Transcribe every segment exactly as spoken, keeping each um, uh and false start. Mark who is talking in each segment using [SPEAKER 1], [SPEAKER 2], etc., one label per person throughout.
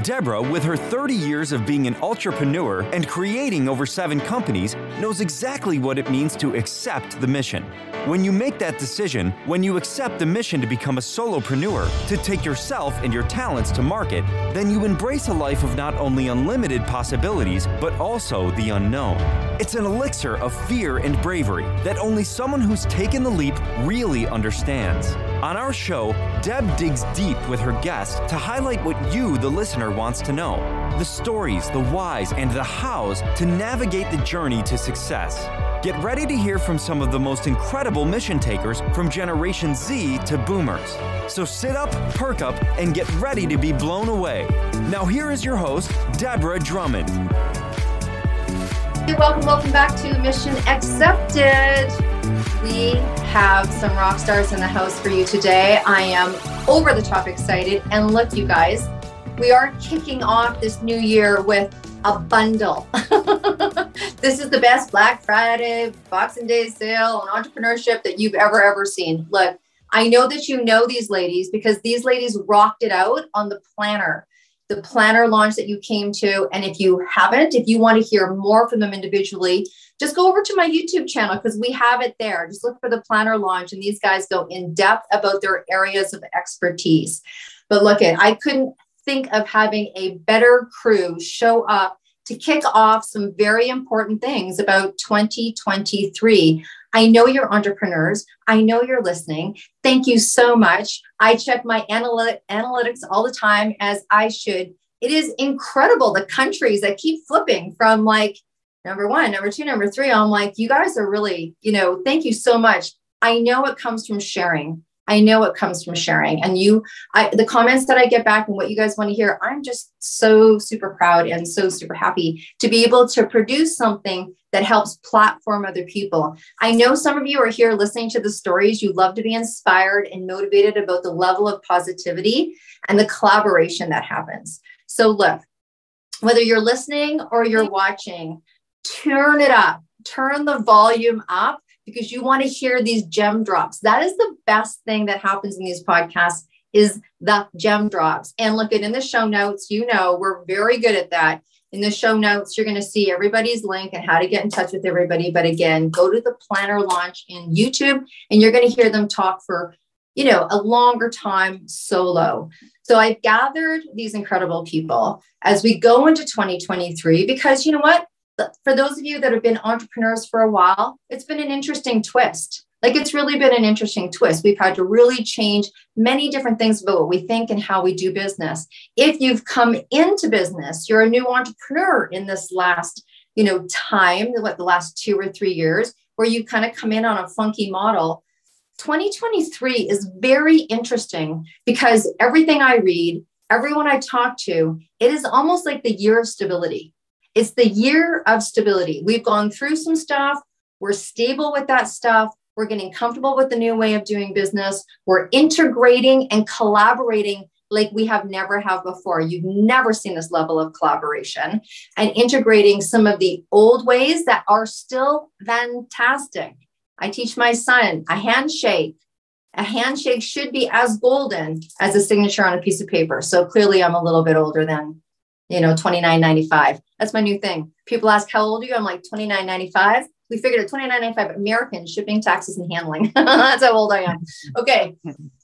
[SPEAKER 1] Deborah, with her thirty years of being an entrepreneur and creating over seven companies, knows exactly what it means to accept the mission. When you make that decision, when you accept the mission to become a solopreneur, to take yourself and your talents to market, then you embrace a life of not only unlimited possibilities, but also the unknown. It's an elixir of fear and bravery that only someone who's taken the leap really understands. On our show, Deb digs deep with her guests to highlight what you, the listener, wants to know. The stories, the whys, and the hows to navigate the journey to success. Get ready to hear from some of the most incredible mission takers from Generation Z to Boomers. So sit up, perk up, and get ready to be blown away. Now here is your host, Deborah Drummond.
[SPEAKER 2] Hey, welcome, welcome back to Mission Accepted. We have some rock stars in the house for you today. I am over the top excited. And look, you guys, we are kicking off this new year with a bundle. This is the best Black Friday, Boxing Day sale on entrepreneurship that you've ever, ever seen. Look, I know that you know these ladies because these ladies rocked it out on the planner, the planner launch that you came to. And if you haven't, if you want to hear more from them individually, just go over to my YouTube channel because we have it there. Just look for the planner launch and these guys go in depth about their areas of expertise. But look, at I couldn't think of having a better crew show up to kick off some very important things about twenty twenty-three. I know you're entrepreneurs. I know you're listening. Thank you so much. I check my analytic, analytics all the time, as I should. It is incredible, the countries that keep flipping from like number one, number two, number three. I'm like, you guys are really, you know, thank you so much. I know it comes from sharing. I know it comes from sharing. And you, I, the comments that I get back and what you guys want to hear, I'm just so super proud and so super happy to be able to produce something that helps platform other people. I know some of you are here listening to the stories. You love to be inspired and motivated about the level of positivity and the collaboration that happens. So look, whether you're listening or you're watching, turn it up, turn the volume up, because you want to hear these gem drops. That is the best thing that happens in these podcasts is the gem drops. And look at in the show notes, you know, we're very good at that. In the show notes, you're going to see everybody's link and how to get in touch with everybody. But again, go to the planner launch in YouTube and you're going to hear them talk for, you know, a longer time solo. So I've gathered these incredible people as we go into twenty twenty-three, because you know what? For those of you that have been entrepreneurs for a while, it's been an interesting twist. Like it's really been an interesting twist. We've had to really change many different things about what we think and how we do business. If you've come into business, you're a new entrepreneur in this last, you know, time, what the last two or three years, where you kind of come in on a funky model. twenty twenty-three is very interesting because everything I read, everyone I talk to, it is almost like the year of stability. It's the year of stability. We've gone through some stuff. We're stable with that stuff. We're getting comfortable with the new way of doing business. We're integrating and collaborating like we have never have before. You've never seen this level of collaboration and integrating some of the old ways that are still fantastic. I teach my son a handshake. A handshake should be as golden as a signature on a piece of paper. So clearly I'm a little bit older than you know, twenty-nine ninety-five. That's my new thing. People ask, how old are you? I'm like twenty-nine ninety-five. We figured it twenty-nine ninety-five American shipping, taxes, and handling. That's how old I am. Okay.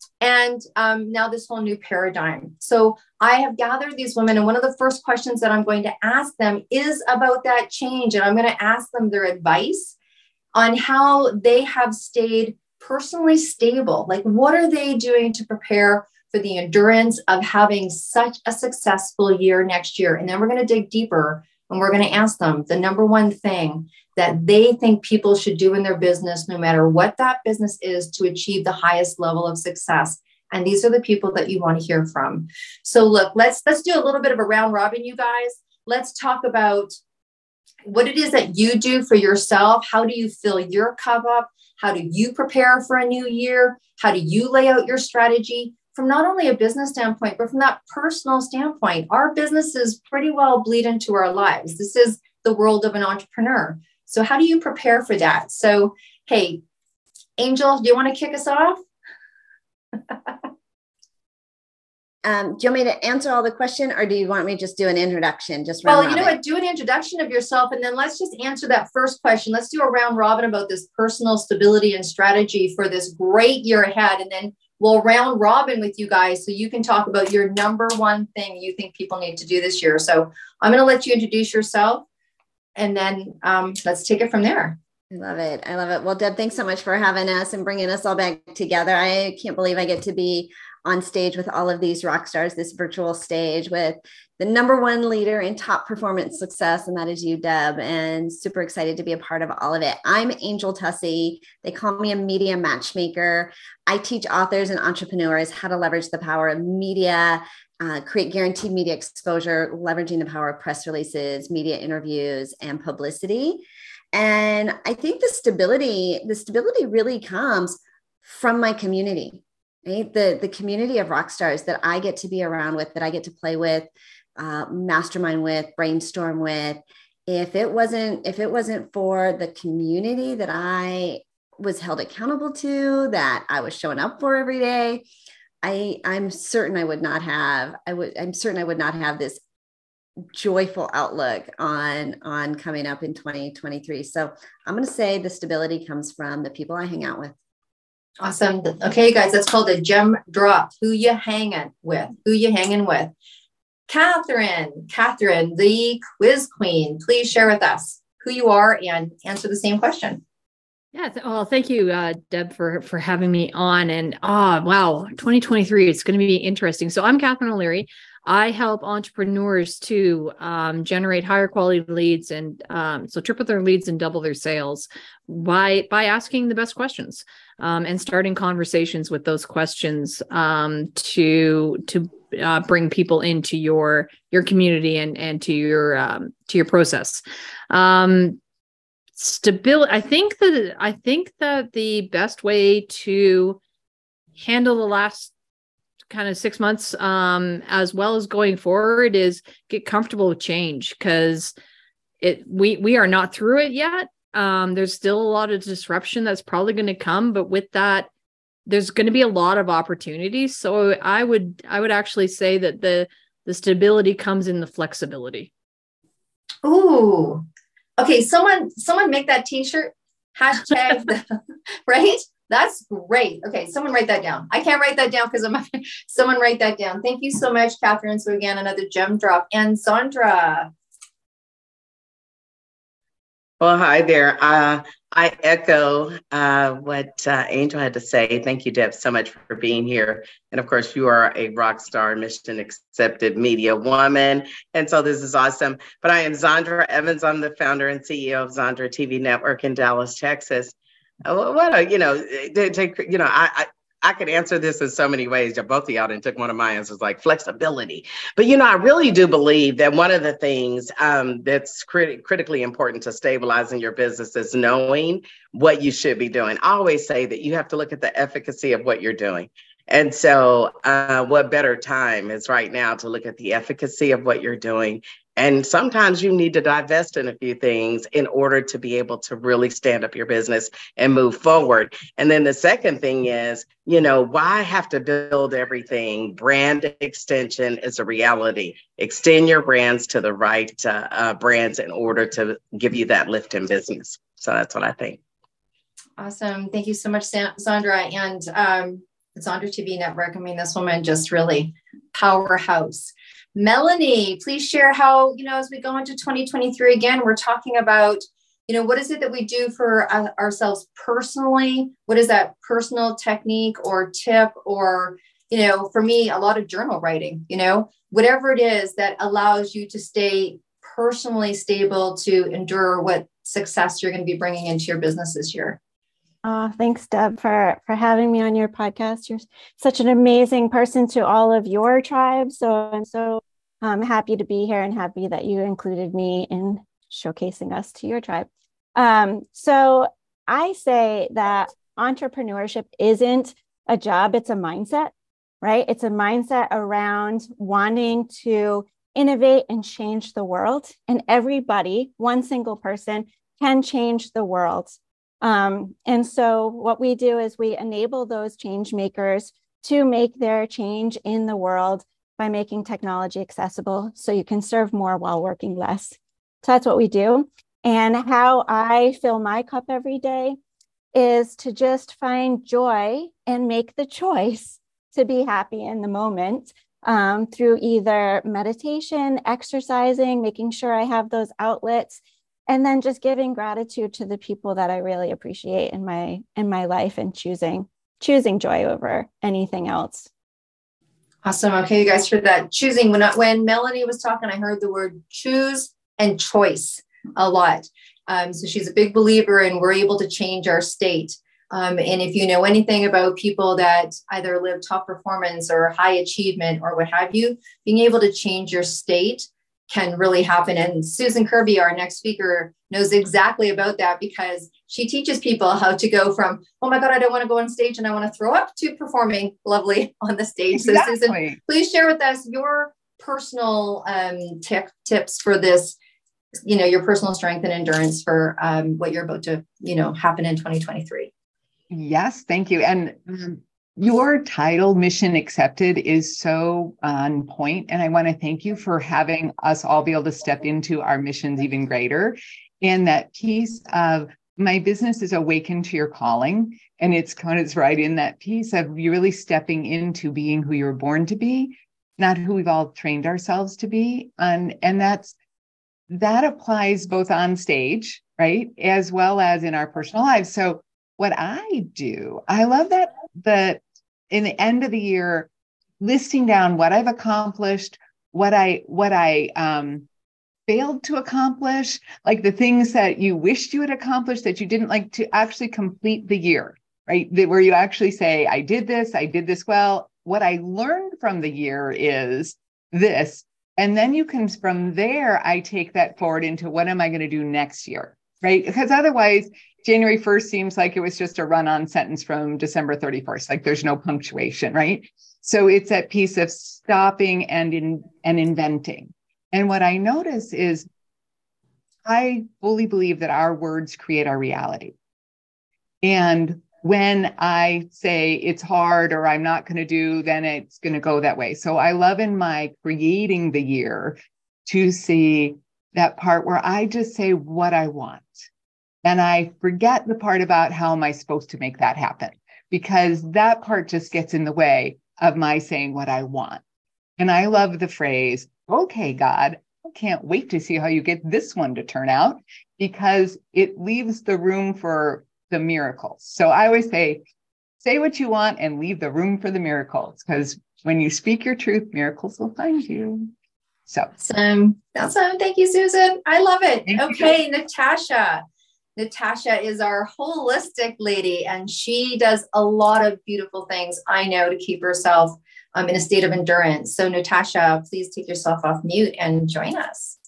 [SPEAKER 2] And um, now this whole new paradigm. So I have gathered these women, and one of the first questions that I'm going to ask them is about that change. And I'm going to ask them their advice on how they have stayed personally stable. Like, what are they doing to prepare for the endurance of having such a successful year next year? And then we're going to dig deeper and we're going to ask them the number one thing that they think people should do in their business, no matter what that business is, to achieve the highest level of success. And these are the people that you want to hear from. So look, let's, let's do a little bit of a round robin, you guys. Let's talk about what it is that you do for yourself. How do you fill your cup up? How do you prepare for a new year? How do you lay out your strategy? From not only a business standpoint, but from that personal standpoint, our businesses pretty well bleed into our lives. This is the world of an entrepreneur. So how do you prepare for that? So, hey, Angel, do you want to kick us off?
[SPEAKER 3] Um, do you want me to answer all the question, or do you want me to just do an introduction? Just
[SPEAKER 2] well,
[SPEAKER 3] round
[SPEAKER 2] you know
[SPEAKER 3] robin?
[SPEAKER 2] what? Do an introduction of yourself, and then let's just answer that first question. Let's do a round robin about this personal stability and strategy for this great year ahead, and then we'll round robin with you guys so you can talk about your number one thing you think people need to do this year. So I'm going to let you introduce yourself, and then um, let's take it from there.
[SPEAKER 3] I love it. I love it. Well, Deb, thanks so much for having us and bringing us all back together. I can't believe I get to be on stage with all of these rock stars, this virtual stage with the number one leader in top performance success, and that is you, Deb, and super excited to be a part of all of it. I'm Angel Tussey. They call me a media matchmaker. I teach authors and entrepreneurs how to leverage the power of media, uh, create guaranteed media exposure, leveraging the power of press releases, media interviews, and publicity. And I think the stability, the stability really comes from my community. Right? The, the community of rock stars that I get to be around with, that I get to play with, uh, mastermind with, brainstorm with. If it wasn't, if it wasn't for the community that I was held accountable to, that I was showing up for every day, I, I'm certain I would not have, I would, I'm certain I would not have this joyful outlook on, on coming up in twenty twenty-three. So I'm going to say the stability comes from the people I hang out with.
[SPEAKER 2] Awesome. Okay, guys, that's called a gem drop. Who you hanging with? Who you hanging with? Catherine, Catherine, the quiz queen, please share with us who you are and answer the same question.
[SPEAKER 4] Yeah. Th- well, thank you, uh, Deb, for, for having me on. And ah, oh, wow, twenty twenty-three, it's going to be interesting. So I'm Catherine O'Leary. I help entrepreneurs to um, generate higher quality leads and um, so triple their leads and double their sales by by asking the best questions um, and starting conversations with those questions um, to to uh, bring people into your your community and and to your um, to your process. Um, stability. I think that I think that the best way to handle the last kind of six months, um, as well as going forward, is get comfortable with change, because it we we are not through it yet. Um, there's still a lot of disruption that's probably going to come, but with that, there's going to be a lot of opportunities. So I would I would actually say that the the stability comes in the flexibility.
[SPEAKER 2] Ooh, okay. Someone someone make that T-shirt. Hashtag the, right. That's great. Okay, someone write that down. I can't write that down because I'm someone write that down. Thank you so much, Catherine. So again, another gem drop. And Sandra.
[SPEAKER 5] Well, hi there. Uh, I echo uh, what uh, Angel had to say. Thank you, Deb, so much for being here. And of course, you are a rock star, mission accepted media woman. And so this is awesome. But I am Zandra Evans. I'm the founder and C E O of Zandra T V Network in Dallas, Texas. What a, you know, they take, you know, I, I, I could answer this in so many ways. Both of y'all didn't took one of my answers, like flexibility. But, you know, I really do believe that one of the things um, that's crit- critically important to stabilizing your business is knowing what you should be doing. I always say that you have to look at the efficacy of what you're doing. And so uh, what better time is right now to look at the efficacy of what you're doing. And sometimes you need to divest in a few things in order to be able to really stand up your business and move forward. And then the second thing is, you know, why have to build everything? Brand extension is a reality. Extend your brands to the right uh, uh, brands in order to give you that lift in business. So that's what I think.
[SPEAKER 2] Awesome. Thank you so much, Sandra. And um, Zandra T V Network. I mean, this woman just really powerhouse. Melanie, please share how, you know, as we go into twenty twenty-three, again, we're talking about, you know, what is it that we do for uh, ourselves personally? What is that personal technique or tip or, you know, for me, a lot of journal writing, you know, whatever it is that allows you to stay personally stable to endure what success you're going to be bringing into your business this year.
[SPEAKER 6] Oh, thanks, Deb, for, for having me on your podcast. You're such an amazing person to all of your tribe. So I'm so um, happy to be here and happy that you included me in showcasing us to your tribe. Um, so I say that entrepreneurship isn't a job, it's a mindset, right? It's a mindset around wanting to innovate and change the world. And everybody, one single person, can change the world. Um, and so what we do is we enable those change makers to make their change in the world by making technology accessible so you can serve more while working less. So that's what we do. And how I fill my cup every day is to just find joy and make the choice to be happy in the moment um, through either meditation, exercising, making sure I have those outlets, and then just giving gratitude to the people that I really appreciate in my in my life and choosing choosing joy over anything else.
[SPEAKER 2] Awesome. Okay, you guys heard that. Choosing. When, I, when Melanie was talking, I heard the word choose and choice a lot. Um, so she's a big believer in we're able to change our state. Um, and if you know anything about people that either live top performance or high achievement or what have you, being able to change your state can really happen. And Susan Kirby, our next speaker, knows exactly about that because she teaches people how to go from, oh my God, I don't want to go on stage and I want to throw up, to performing lovely on the stage. Exactly. So Susan, please share with us your personal um, tip, tips for this, you know, your personal strength and endurance for um, what you're about to, you know, happen in twenty twenty-three.
[SPEAKER 7] Yes, thank you. And um, your title, Mission Accepted, is so on point. And I want to thank you for having us all be able to step into our missions even greater. And that piece of my business is awakened to your calling. And it's kind of it's right in that piece of you really stepping into being who you're born to be, not who we've all trained ourselves to be. And, and that's that applies both on stage, right, as well as in our personal lives. So what I do, I love that the in the end of the year, listing down what I've accomplished, what I what I um, failed to accomplish, like the things that you wished you had accomplished that you didn't, like to actually complete the year, right? That where you actually say, I did this, I did this well. What I learned from the year is this. And then you can, from there, I take that forward into what am I going to do next year, right? Because otherwise, January first seems like it was just a run-on sentence from December thirty-first, like there's no punctuation, right? So it's that piece of stopping and in, and inventing. And what I notice is I fully believe that our words create our reality. And when I say it's hard or I'm not going to do, then it's going to go that way. So I love in my creating the year to see that part where I just say what I want. And I forget the part about how am I supposed to make that happen, because that part just gets in the way of my saying what I want. And I love the phrase, okay, God, I can't wait to see how you get this one to turn out, because it leaves the room for the miracles. So I always say, say what you want and leave the room for the miracles, because when you speak your truth, miracles will find you. So
[SPEAKER 2] awesome. Awesome. Thank you, Susan. I love it.
[SPEAKER 7] Thank
[SPEAKER 2] okay,
[SPEAKER 7] you.
[SPEAKER 2] Natasha. Natasha is our holistic lady, and she does a lot of beautiful things, I know, to keep herself um, in a state of endurance. So Natasha, please take yourself off mute and join us.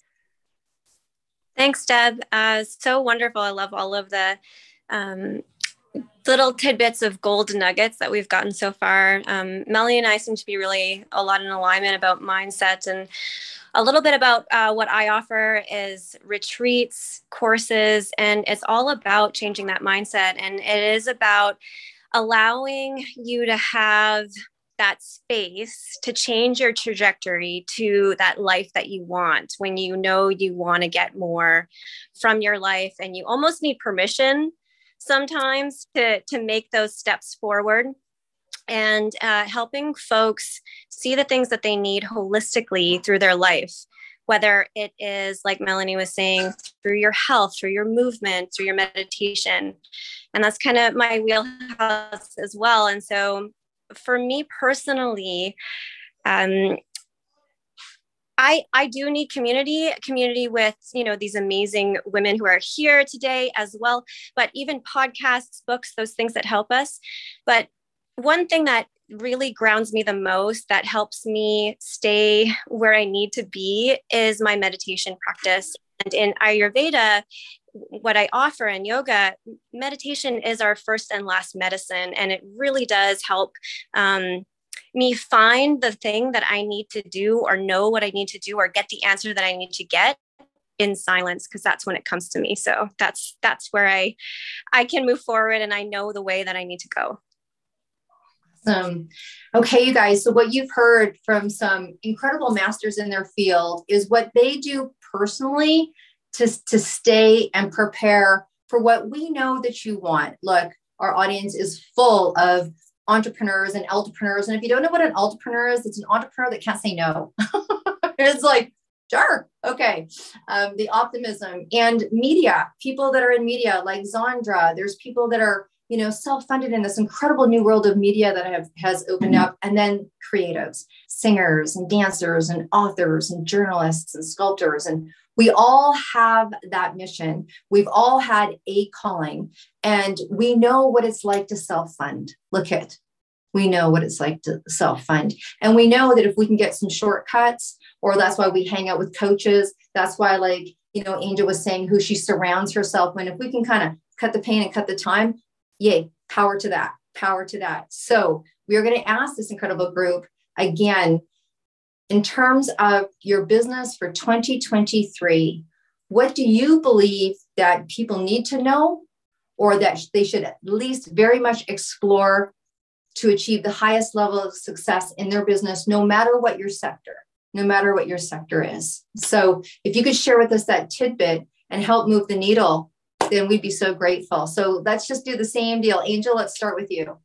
[SPEAKER 8] Thanks, Deb. Uh, so wonderful. I love all of the um, little tidbits of gold nuggets that we've gotten so far. Um, Melanie and I seem to be really a lot in alignment about mindset, and a little bit about uh, what I offer is retreats, courses, and it's all about changing that mindset. And it is about allowing you to have that space to change your trajectory to that life that you want, when you know you want to get more from your life and you almost need permission sometimes to, to make those steps forward. And uh, helping folks see the things that they need holistically through their life, whether it is, like Melanie was saying, through your health, through your movement, through your meditation. And that's kind of my wheelhouse as well. And so for me personally, um, I, I do need community, community with, you know, these amazing women who are here today as well, but even podcasts, books, those things that help us. But one thing that really grounds me the most, that helps me stay where I need to be, is my meditation practice. And in Ayurveda, what I offer in yoga, meditation is our first and last medicine. And it really does help um, me find the thing that I need to do, or know what I need to do, or get the answer that I need to get in silence, because that's when it comes to me. So that's that's where I I can move forward, and I know the way that I need to go.
[SPEAKER 2] Awesome. Okay, you guys. So what you've heard from some incredible masters in their field is what they do personally to, to stay and prepare for what we know that you want. Look, our audience is full of entrepreneurs and entrepreneurs. And if you don't know what an entrepreneur is, it's an entrepreneur that can't say no. It's like, sure. Okay. Um, the optimism and media, people that are in media like Zandra, there's people that are, you know, self-funded in this incredible new world of media that have, has opened up. And then creatives, singers and dancers and authors and journalists and sculptors. And we all have that mission. We've all had a calling, and we know what it's like to self-fund. Look at, we know what it's like to self-fund. And we know that if we can get some shortcuts, or that's why we hang out with coaches. That's why, like, you know, Angel was saying who she surrounds herself with. If we can kind of cut the pain and cut the time, yay, power to that, power to that. So we are going to ask this incredible group again, in terms of your business for twenty twenty-three, what do you believe that people need to know, or that they should at least very much explore to achieve the highest level of success in their business, no matter what your sector, no matter what your sector is? So if you could share with us that tidbit and help move the needle, then we'd be so grateful. So let's just do the same deal. Angel, let's start with you.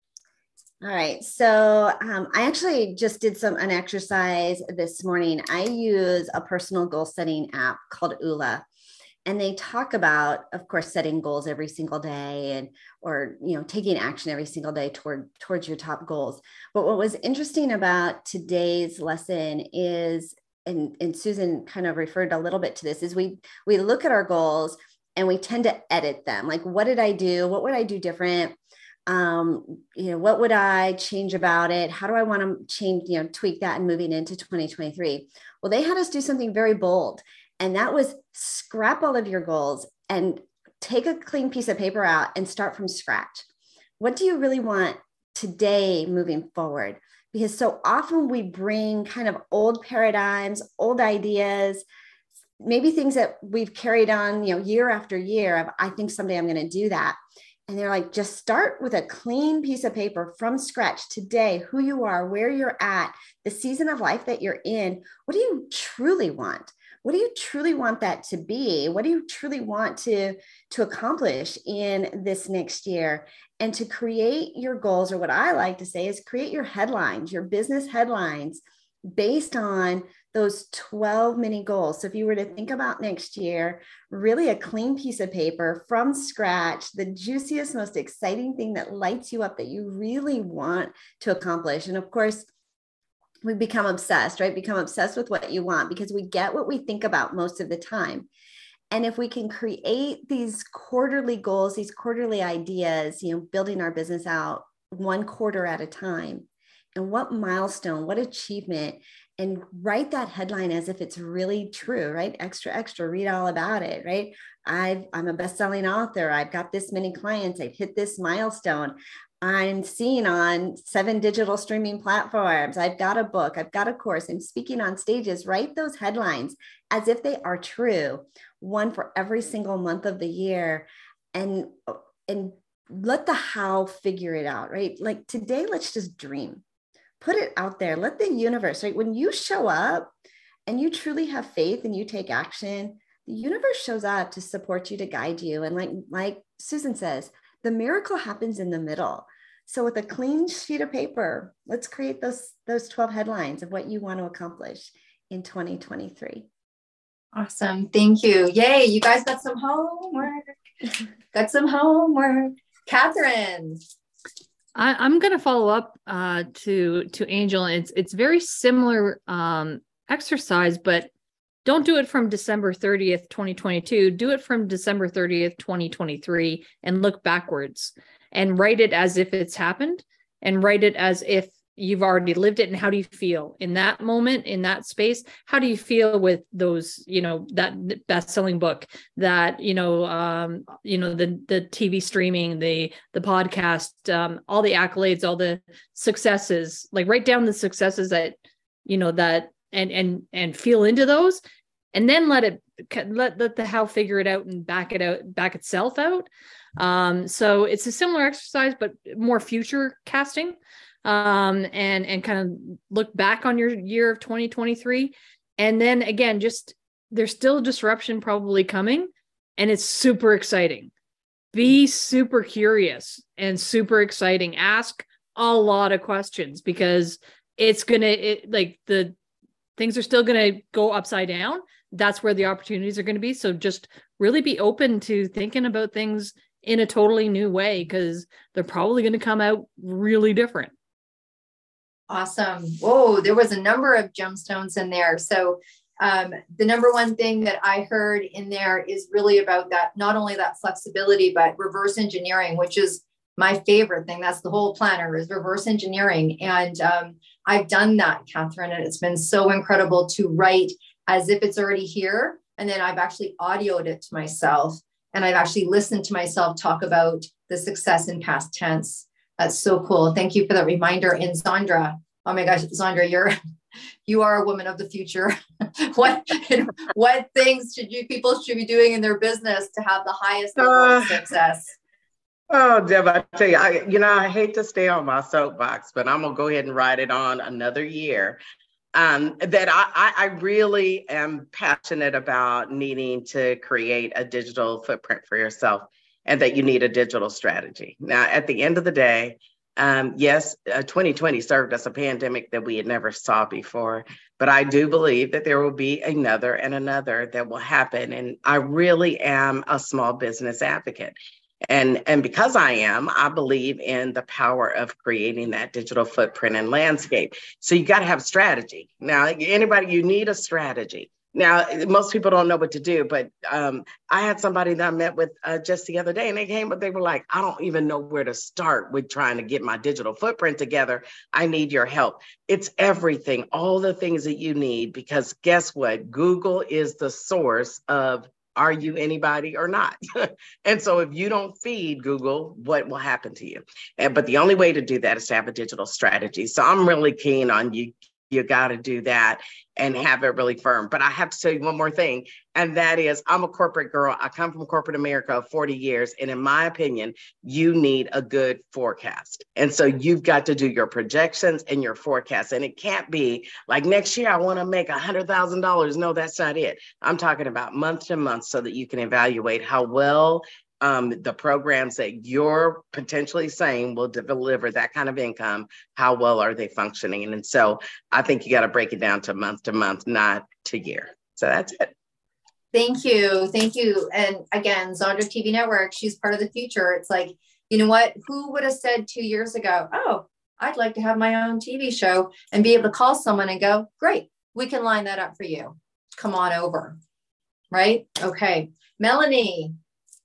[SPEAKER 3] All right. So um, I actually just did some an exercise this morning. I use a personal goal setting app called Oola. And they talk about, of course, setting goals every single day, and or you know taking action every single day toward towards your top goals. But what was interesting about today's lesson is, and, and Susan kind of referred a little bit to this, is we we look at our goals and we tend to edit them. Like, what did I do? What would I do different? Um, you know, what would I change about it? How do I want to change, you know, tweak that and moving into twenty twenty-three? Well, they had us do something very bold. And that was scrap all of your goals and take a clean piece of paper out and start from scratch. What do you really want today moving forward? Because so often we bring kind of old paradigms, old ideas, maybe things that we've carried on, you know, year after year of, I think someday I'm going to do that. And they're like, just start with a clean piece of paper from scratch today, who you are, where you're at, the season of life that you're in. What do you truly want? What do you truly want that to be? What do you truly want to, to accomplish in this next year? And to create your goals, or what I like to say is create your headlines, your business headlines based on those twelve mini goals. So if you were to think about next year, really a clean piece of paper from scratch, the juiciest, most exciting thing that lights you up that you really want to accomplish. And of course, we become obsessed, right? Become obsessed with what you want because we get what we think about most of the time. And if we can create these quarterly goals, these quarterly ideas, you know, building our business out one quarter at a time, and what milestone, what achievement, and write that headline as if it's really true, right? Extra, extra, read all about it, right? I've, I'm a best-selling author. I've got this many clients. I've hit this milestone. I'm seen on seven digital streaming platforms. I've got a book. I've got a course. I'm speaking on stages. Write those headlines as if they are true, one for every single month of the year, and, and let the how figure it out, right? Like today, let's just dream. Put it out there. Let the universe, right? When you show up and you truly have faith and you take action, the universe shows up to support you, to guide you. And like, like Susan says, the miracle happens in the middle. So with a clean sheet of paper, let's create those, those twelve headlines of what you want to accomplish in twenty twenty-three.
[SPEAKER 2] Awesome. Thank you. Yay. You guys got some homework. Got some homework. Catherine.
[SPEAKER 4] I, I'm going to follow up uh, to to Angel. It's it's very similar um, exercise, but don't do it from December thirtieth, twenty twenty-two. Do it from December thirtieth, twenty twenty-three, and look backwards and write it as if it's happened, and write it as if you've already lived it. And how do you feel in that moment, in that space? How do you feel with those, you know, that best-selling book, that, you know, um, you know, the, the T V streaming, the, the podcast, um, all the accolades, all the successes, like write down the successes that, you know, that, and, and, and feel into those, and then let it, let, let the how figure it out and back it out, back itself out. Um, so it's a similar exercise, but more future casting, um, and, and kind of look back on your year of twenty twenty-three. And then again, just there's still disruption probably coming, and it's super exciting. Be super curious and super exciting. Ask a lot of questions, because it's going to, it, like the things are still going to go upside down. That's where the opportunities are going to be. So just really be open to thinking about things in a totally new way, because they're probably going to come out really different.
[SPEAKER 2] Awesome. Whoa, there was a number of gemstones in there. So um, the number one thing that I heard in there is really about that, not only that flexibility, but reverse engineering, which is my favorite thing. That's the whole planner, is reverse engineering. And um, I've done that, Catherine, and it's been so incredible to write as if it's already here. And then I've actually audioed it to myself, and I've actually listened to myself talk about the success in past tense. That's so cool. Thank you for that reminder. And Zandra, oh my gosh, Zandra, you're, you are a woman of the future. what, what things should you, people should be doing in their business to have the highest level uh, of success?
[SPEAKER 5] Oh, Deb, I tell you, I, you know, I hate to stay on my soapbox, but I'm gonna go ahead and ride it on another year. Um, that I, I really am passionate about needing to create a digital footprint for yourself, and that you need a digital strategy. Now, at the end of the day, um, yes, uh, twenty twenty served us a pandemic that we had never saw before, but I do believe that there will be another and another that will happen. And I really am a small business advocate. And, and because I am, I believe in the power of creating that digital footprint and landscape. So you got to have strategy. Now, anybody, you need a strategy. Now, most people don't know what to do, but um, I had somebody that I met with uh, just the other day, and they came, but they were like, I don't even know where to start with trying to get my digital footprint together. I need your help. It's everything, all the things that you need, because guess what? Google is the source of, are you anybody or not? And so if you don't feed Google, what will happen to you? And, but the only way to do that is to have a digital strategy. So I'm really keen on you. You got to do that and have it really firm. But I have to tell you one more thing, and that is, I'm a corporate girl. I come from corporate America of forty years. And in my opinion, you need a good forecast. And so you've got to do your projections and your forecasts. And it can't be like, next year, I want to make one hundred thousand dollars. No, that's not it. I'm talking about month to month, so that you can evaluate how well Um, the programs that you're potentially saying will deliver that kind of income, how well are they functioning? And so I think you got to break it down to month to month, not to year. So that's it.
[SPEAKER 2] Thank you. Thank you. And again, Zandra T V Network, she's part of the future. It's like, you know what? Who would have said two years ago, oh, I'd like to have my own T V show, and be able to call someone and go, great, we can line that up for you. Come on over. Right? Okay. Melanie.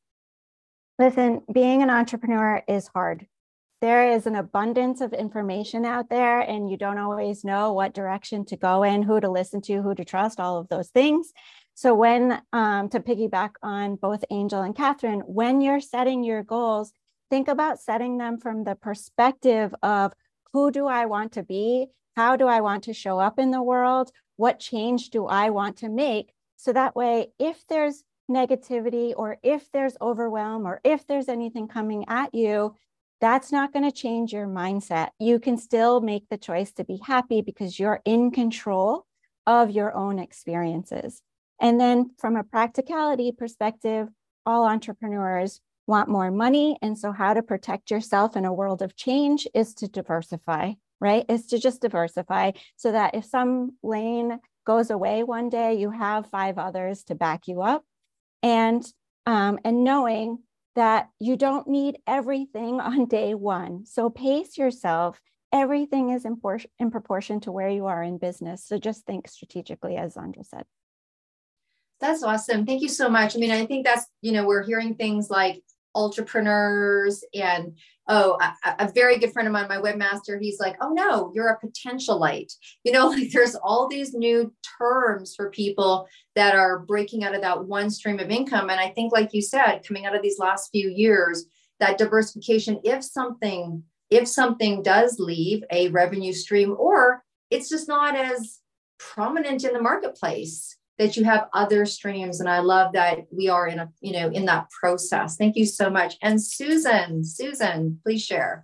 [SPEAKER 6] Listen, being an entrepreneur is hard. There is an abundance of information out there, and you don't always know what direction to go in, who to listen to, who to trust, all of those things. So when, um, to piggyback on both Angel and Catherine, when you're setting your goals, think about setting them from the perspective of, who do I want to be? How do I want to show up in the world? What change do I want to make? So that way, if there's negativity, or if there's overwhelm, or if there's anything coming at you, that's not going to change your mindset. You can still make the choice to be happy, because you're in control of your own experiences. And then from a practicality perspective, all entrepreneurs want more money. And so how to protect yourself in a world of change is to diversify, right? Is to just diversify, so that if some lane goes away one day, you have five others to back you up. And, um, and knowing that you don't need everything on day one. So pace yourself. Everything is in, por- in proportion to where you are in business. So just think strategically, as Zandra said.
[SPEAKER 2] That's awesome. Thank you so much. I mean, I think that's, you know, we're hearing things like entrepreneurs, and, oh, a, a very good friend of mine, my webmaster, he's like, oh no, you're a potentialite. You know, like there's all these new terms for people that are breaking out of that one stream of income. And I think, like you said, coming out of these last few years, that diversification, if something, if something does leave a revenue stream, or it's just not as prominent in the marketplace, that you have other streams. And I love that we are in a, you know, in that process. Thank you so much. And Susan, Susan, please share.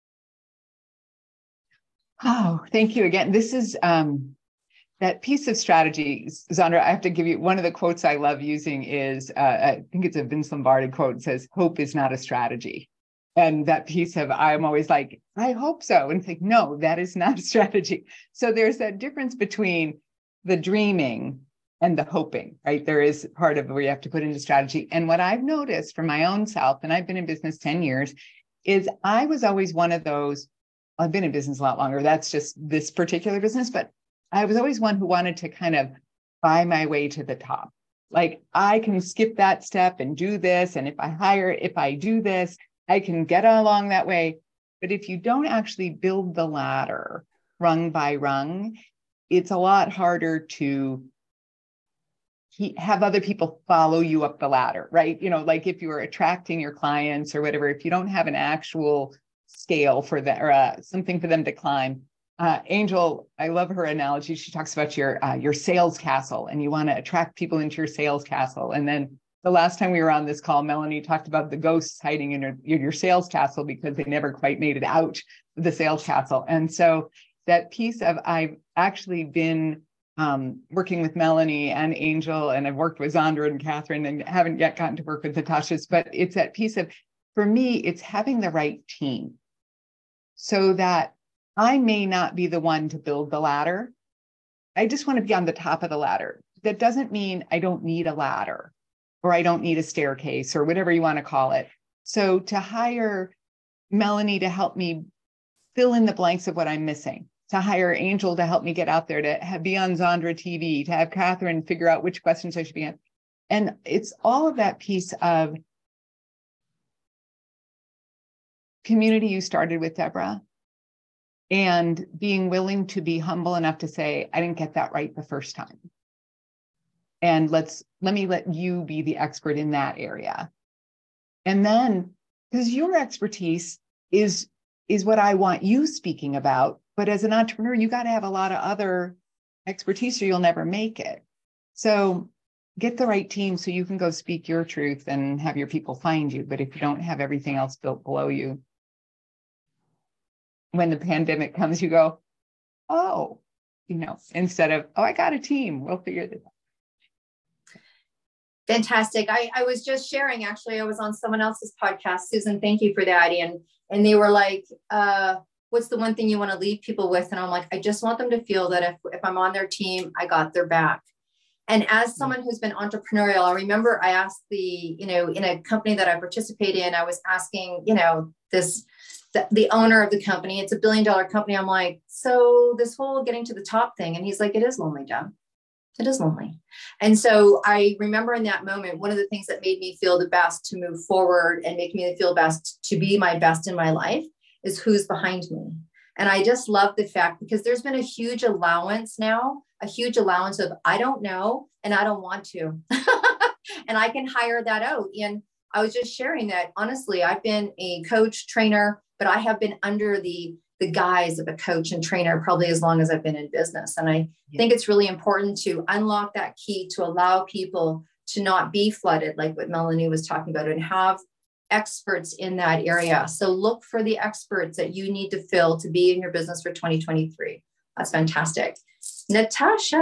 [SPEAKER 7] Oh, thank you again. This is um, that piece of strategy, Zandra. I have to give you one of the quotes I love using is, uh, I think it's a Vince Lombardi quote. It says, hope is not a strategy. And that piece of, I'm always like, I hope so. And think, no, that is not a strategy. So there's that difference between the dreaming and the hoping, right? There is part of it where you have to put into strategy. And what I've noticed for my own self, and I've been in business ten years, is I was always one of those, I've been in business a lot longer. That's just this particular business, but I was always one who wanted to kind of buy my way to the top. Like I can skip that step and do this. And if I hire, if I do this, I can get along that way. But if you don't actually build the ladder rung by rung, it's a lot harder to have other people follow you up the ladder, right? You know, like if you are attracting your clients or whatever, if you don't have an actual scale for that or uh, something for them to climb. Uh, Angel, I love her analogy. She talks about your uh, your sales castle, and you want to attract people into your sales castle. And then the last time we were on this call, Melanie talked about the ghosts hiding in your, your sales castle because they never quite made it out of the sales castle. And so that piece of I've actually been Um, working with Melanie and Angel, and I've worked with Zandra and Catherine and haven't yet gotten to work with Natasha's, but it's that piece of, for me, it's having the right team so that I may not be the one to build the ladder. I just want to be on the top of the ladder. That doesn't mean I don't need a ladder or I don't need a staircase or whatever you want to call it. So to hire Melanie to help me fill in the blanks of what I'm missing, to hire Angel to help me get out there, to have, be on Zandra T V, to have Catherine figure out which questions I should be on. And it's all of that piece of community you started with, Deborah, and being willing to be humble enough to say, I didn't get that right the first time. And let's, let me let you be the expert in that area. And then, because your expertise is, is what I want you speaking about. But as an entrepreneur, you got to have a lot of other expertise or you'll never make it. So get the right team so you can go speak your truth and have your people find you. But if you don't have everything else built below you, when the pandemic comes, you go, oh, you know, instead of, oh, I got a team, we'll figure this out.
[SPEAKER 2] Fantastic. I, I was just sharing, actually, I was on someone else's podcast. Susan, thank you for that. And, and they were like, uh, what's the one thing you want to leave people with? And I'm like, I just want them to feel that if, if I'm on their team, I got their back. And as someone who's been entrepreneurial, I remember I asked the, you know, in a company that I participate in, I was asking, you know, this, the, the owner of the company, it's a billion dollar company. I'm like, so this whole getting to the top thing. And he's like, it is lonely, Deb. It is lonely. And so I remember in that moment, one of the things that made me feel the best to move forward and make me feel best to be my best in my life is who's behind me. And I just love the fact, because there's been a huge allowance now, a huge allowance of, I don't know, and I don't want to, and I can hire that out. And I was just sharing that, honestly, I've been a coach, trainer, but I have been under the, the guise of a coach and trainer probably as long as I've been in business. And I yeah. think it's really important to unlock that key to allow people to not be flooded, like what Melanie was talking about, and have experts in that area. So look for the experts that you need to fill to be in your business for twenty twenty-three. That's fantastic. Natasha.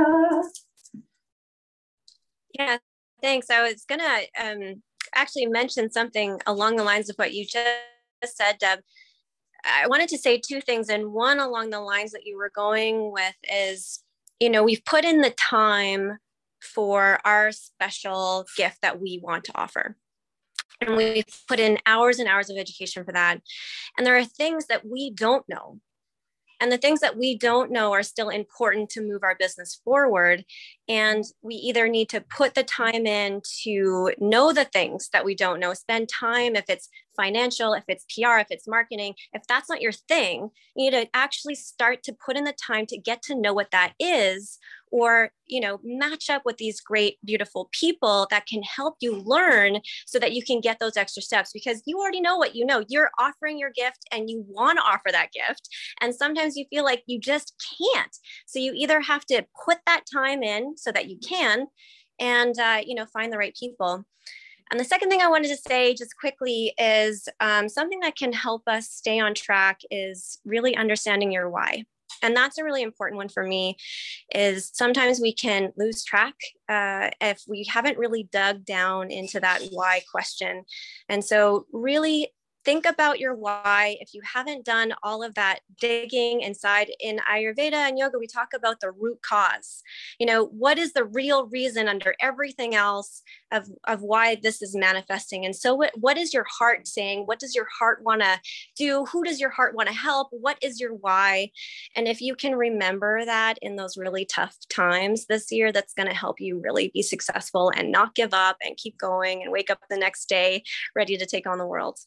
[SPEAKER 8] Yeah, thanks. I was going to um, actually mention something along the lines of what you just said, Deb. I wanted to say two things. And one along the lines that you were going with is, you know, we've put in the time for our special gift that we want to offer. And we've put in hours and hours of education for that. And there are things that we don't know. And the things that we don't know are still important to move our business forward. And we either need to put the time in to know the things that we don't know, spend time, if it's financial, if it's P R, if it's marketing, if that's not your thing, you need to actually start to put in the time to get to know what that is, or, you know, match up with these great, beautiful people that can help you learn so that you can get those extra steps, because you already know what you know. You're offering your gift and you want to offer that gift. And sometimes you feel like you just can't. So you either have to put that time in so that you can, and, uh, you know, find the right people. And the second thing I wanted to say just quickly is um, something that can help us stay on track is really understanding your why. And that's a really important one for me, is sometimes we can lose track uh, if we haven't really dug down into that why question. And so really think about your why. If you haven't done all of that digging inside, in Ayurveda and yoga, we talk about the root cause. You know, what is the real reason under everything else of, of why this is manifesting? And so what, what is your heart saying? What does your heart want to do? Who does your heart want to help? What is your why? And if you can remember that in those really tough times this year, that's going to help you really be successful and not give up and keep going and wake up the next day ready to take on the world.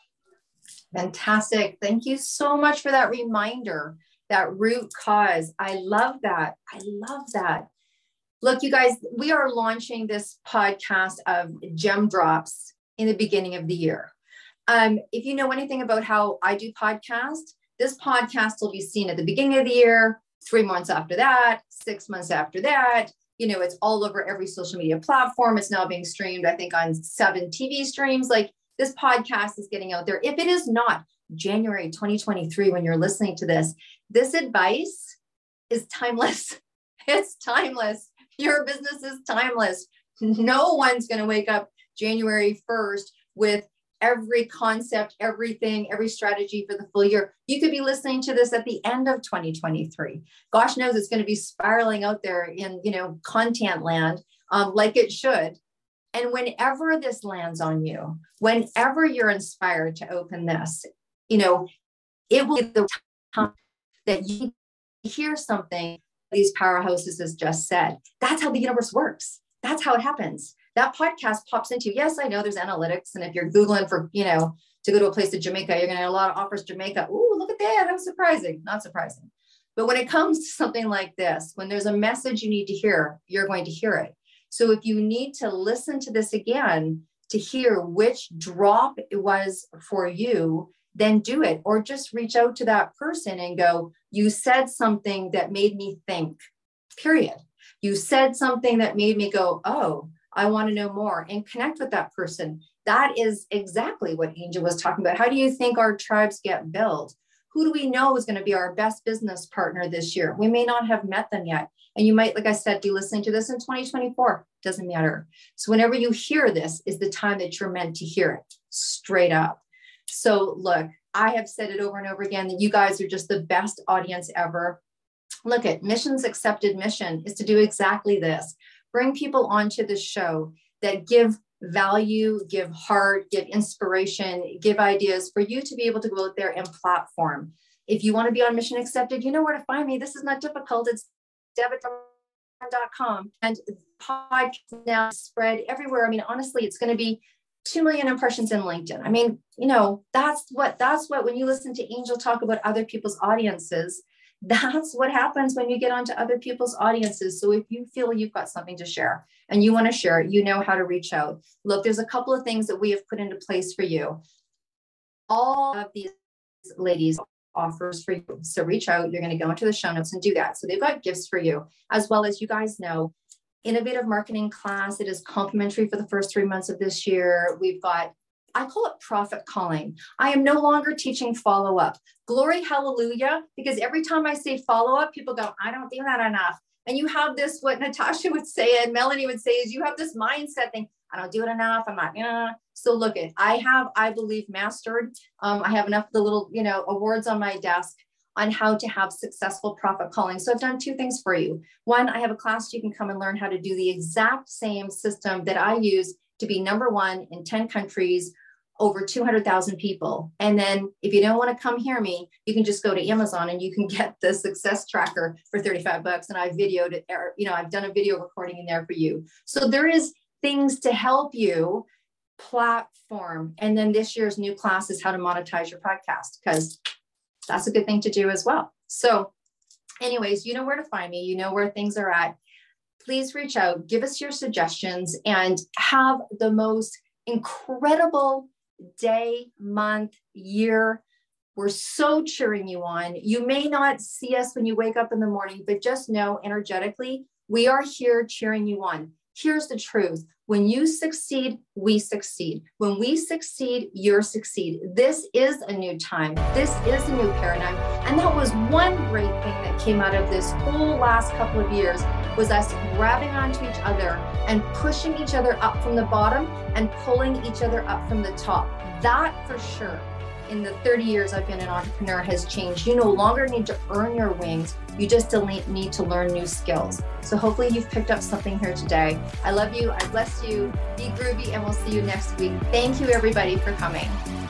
[SPEAKER 2] Fantastic. Thank you so much for that reminder, that root cause. I love that. I love that. Look, you guys, we are launching this podcast of Gem Drops in the beginning of the year. Um, if you know anything about how I do podcasts, this podcast will be seen at the beginning of the year, three months after that, six months after that. You know, it's all over every social media platform. It's now being streamed, I think, on seven T V streams. Like, this podcast is getting out there. If it is not January twenty twenty-three, when you're listening to this, this advice is timeless. It's timeless. Your business is timeless. No one's going to wake up January first with every concept, everything, every strategy for the full year. You could be listening to this at the end of twenty twenty-three. Gosh knows it's going to be spiraling out there in, you know, content land, um, like it should. And whenever this lands on you, whenever you're inspired to open this, you know, it will be the time that you hear something these powerhouses has just said. That's how the universe works. That's how it happens. That podcast pops into you. Yes, I know there's analytics. And if you're Googling for, you know, to go to a place to Jamaica, you're going to get a lot of offers Jamaica. Ooh, look at that. That was surprising. Not surprising. But when it comes to something like this, when there's a message you need to hear, you're going to hear it. So if you need to listen to this again to hear which drop it was for you, then do it. Or just reach out to that person and go, you said something that made me think, period. You said something that made me go, oh, I want to know more, and connect with that person. That is exactly what Angel was talking about. How do you think our tribes get built? Who do we know is going to be our best business partner this year? We may not have met them yet. And you might, like I said, be listening to this in twenty twenty-four. Doesn't matter. So whenever you hear this is the time that you're meant to hear it, straight up. So look, I have said it over and over again that you guys are just the best audience ever. Look at Missions Accepted mission is to do exactly this. Bring people onto the show that give value, give heart, give inspiration, give ideas for you to be able to go out there and platform. If you want to be on Mission Accepted, you know where to find me. This is not difficult. It's deb dot com, and podcast now spread everywhere. I mean, honestly, it's going to be two million impressions in LinkedIn. I mean, you know, that's what, that's what, when you listen to Angel talk about other people's audiences, that's what happens when you get onto other people's audiences. So if you feel you've got something to share and you want to share it, you know how to reach out. Look, there's a couple of things that we have put into place for you. All of these ladies offers for you. So reach out. You're going to go into the show notes and do that. So they've got gifts for you, as well as, you guys know, innovative marketing class. It is complimentary for the first three months of this year. We've got, I call it profit calling. I am no longer teaching follow-up. Glory, hallelujah, because every time I say follow-up, people go, I don't do that enough. And you have this, what Natasha would say and Melanie would say, is you have this mindset thing. I don't do it enough. I'm not, yeah. So look at, I have, I believe, mastered. Um, I have enough of the little, you know, awards on my desk on how to have successful profit calling. So I've done two things for you. One, I have a class you can come and learn how to do the exact same system that I use to be number one in ten countries, over two hundred thousand people. And then if you don't want to come hear me, you can just go to Amazon and you can get the success tracker for thirty-five bucks. And I videoed it, or, you know, I've done a video recording in there for you. So there is things to help you platform. And then this year's new class is how to monetize your podcast, because that's a good thing to do as well. So anyways, you know where to find me. You know where things are at. Please reach out, give us your suggestions, and have the most incredible day, month, year. We're so cheering you on. You may not see us when you wake up in the morning, but just know energetically, we are here cheering you on. Here's the truth. When you succeed, we succeed. When we succeed, you're succeed. This is a new time. This is a new paradigm. And that was one great thing that came out of this whole last couple of years, was us grabbing onto each other and pushing each other up from the bottom and pulling each other up from the top. That for sure, in the thirty years I've been an entrepreneur, has changed. You no longer need to earn your wings. You just need to learn new skills. So hopefully you've picked up something here today. I love you. I bless you. Be groovy, and we'll see you next week. Thank you, everybody, for coming.